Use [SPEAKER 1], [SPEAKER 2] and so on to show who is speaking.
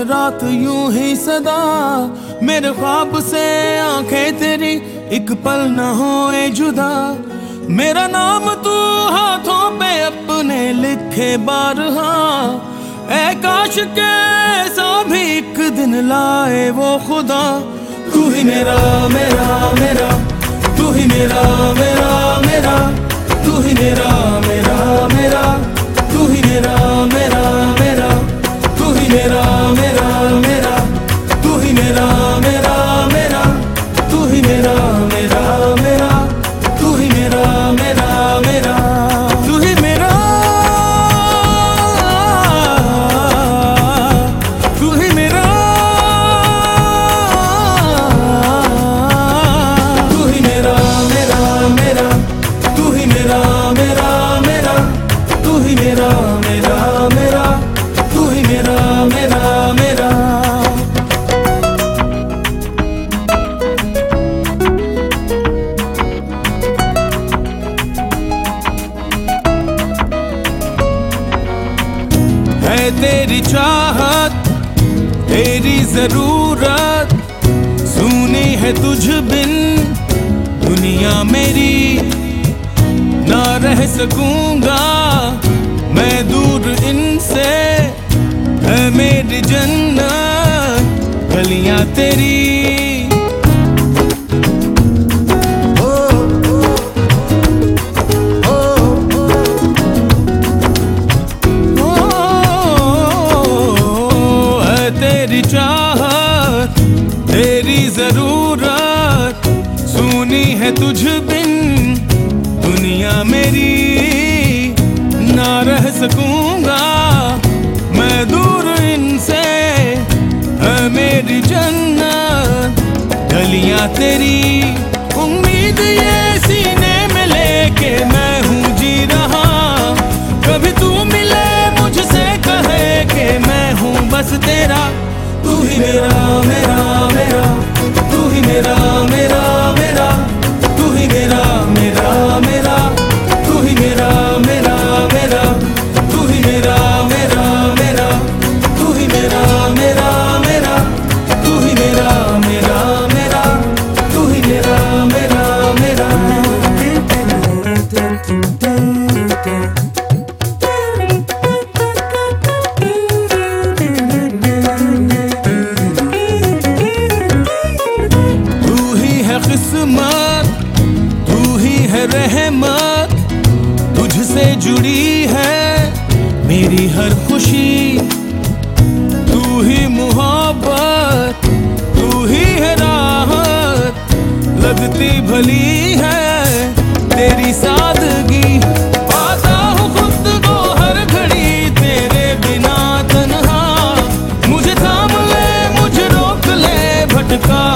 [SPEAKER 1] रात यूं ही सदा, मेरे ख्वाब से आंखें तेरी एक पल न होए जुदा। मेरा नाम तू हाथों पे अपने लिखे बारहा, ऐ काश के ऐसा भी एक दिन लाए वो खुदा। तू ही मेरा मेरा मेरा, तू ही मेरा मेरा मेरा, तू ही मेरा मेरा मेरा, तू ही मेरा मेरा मेरा, तू ही मेरा मेरा मेरा, तू ही मेरा मेरा मेरा, तू ही मेरा मेरा मेरा, तू ही मेरा मेरा मेरा, तू ही मेरा, तू ही मेरा, तू ही मेरा मेरा मेरा, तू ही मेरा मेरा मेरा, तू ही मेरा मेरा मेरा, तू ही मेरा मेरा मेरा। है तेरी चाहत तेरी जरूरत, सुनी है तुझ बिन दुनिया मेरी। ना रह सकूंगा मैं दूर इनसे, है मेरी जन्नत गलियां तेरी। तेरी चाहत तेरी जरूरत, सुनी है तुझ बिन दुनिया मेरी। ना रह सकूंगा मैं दूर इनसे, है मेरी जन्नत गलियां तेरी। उम्मीद ये सीने में लेके मैं हूँ जी रहा, कभी तू मिले मुझसे कहे कि मैं हूँ बस तेरा। तू ही मेरा मेरा मेरा, तू ही मेरा मेरा मेरा, तू ही मेरा मेरा मेरा, तू ही मेरा मेरा मेरा, तू ही मेरा मेरा मेरा, तू ही मेरा मेरा मेरा, तू ही मेरा मेरा मेरा, तू ही मेरा मेरा मेरा। किस्मत तू ही है रहमत, तुझसे जुड़ी है मेरी हर खुशी। तू ही मुहब्बत तू ही है राहत, लगती भली है तेरी सादगी। पाता हूँ खुद को हर घड़ी तेरे बिना तन्हा, मुझे थाम ले मुझे रोक ले भटका